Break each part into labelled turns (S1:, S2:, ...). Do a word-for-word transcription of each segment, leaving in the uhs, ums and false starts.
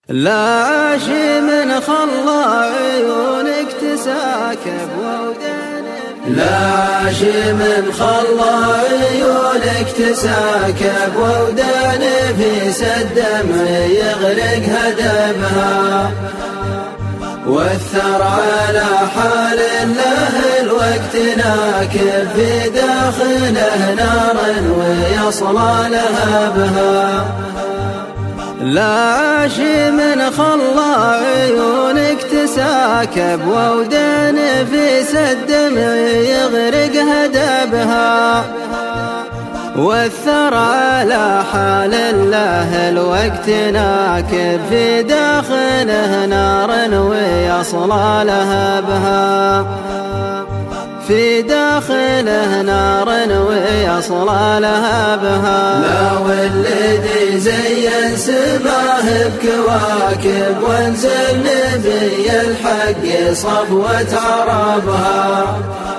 S1: لا عاشي من خلى عيونك تساكب ودان لا عاشي من خلى عيونك تساكب ودان في سد دمع يغرق هدبها والثر على حال له الوقت ناكب في داخله نار ويصلى لهبها لا عاشي من خلى عيونك تساكب ودان في سد دمع يغرق هدبها والثر على حال له الوقت ناكب في داخله نار ويصلى لهبها في داخله نار ويصلى لهبها لا والذي زين سماه بكواكب وانزل نبي الحق صفوة عربها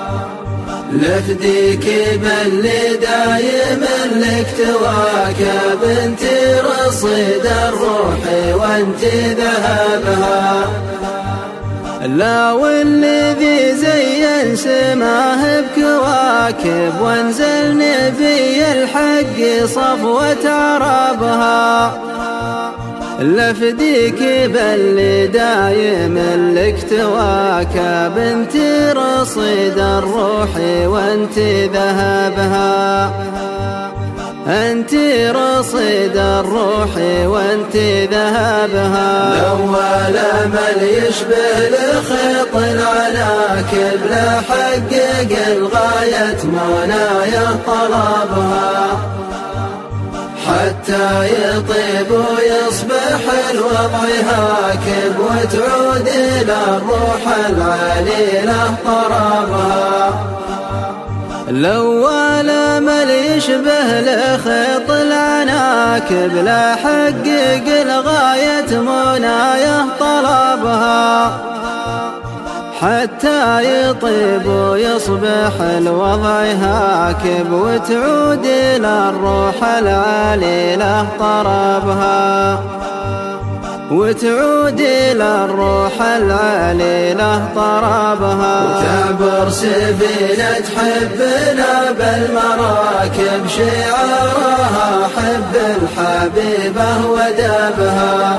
S1: لفديك باللي دايم لك تواكب انت رصيد الروح وانت ذهبها لا والذي زين سماه بكواكب وانزل نبي الحق صفوة عربها لفديك باللي دايم لك تواكب انت رصيد الروح وانت ذهبها انت رصيد الروح وانت ذهبها الاول امل يشبه لخيط العناكب لا حقق الغاية منايا طلبها حتى يطيب ويصبح الوضع هاكب وتعود الى الروح العالي له طربها الأول أمل يشبه لخيط العناكب لا حقق الغاية منايا طلبها حتى يطيب ويصبح الوضع هاكب وتعود إلى الروح العالي له طربها وتعود إلى الروح العالي له طربها وتعبر سفينة حبنا بالمراكب شعارها حب الحبيبة ودبها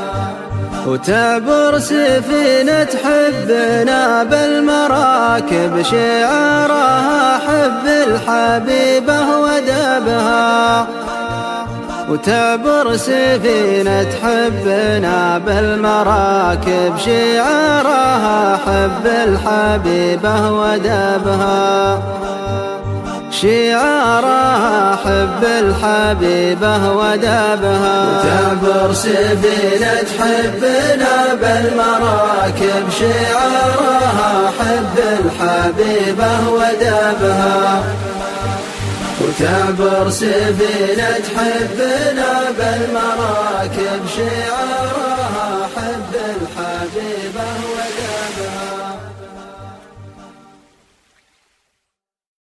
S1: وتعبر سفينة حبنا بالمراكب شعارها حب الحبيبة ودبها وتعبر سفينة حبنا بالمراكب شعارها حب الحبيبة ودبها شعارها حب الحبيبة ودبها وتعبر سفينة حبنا بالمراكب شعارها حب الحبيبة ودبها وتعبر سفينة حبنا بالمراكب شعارها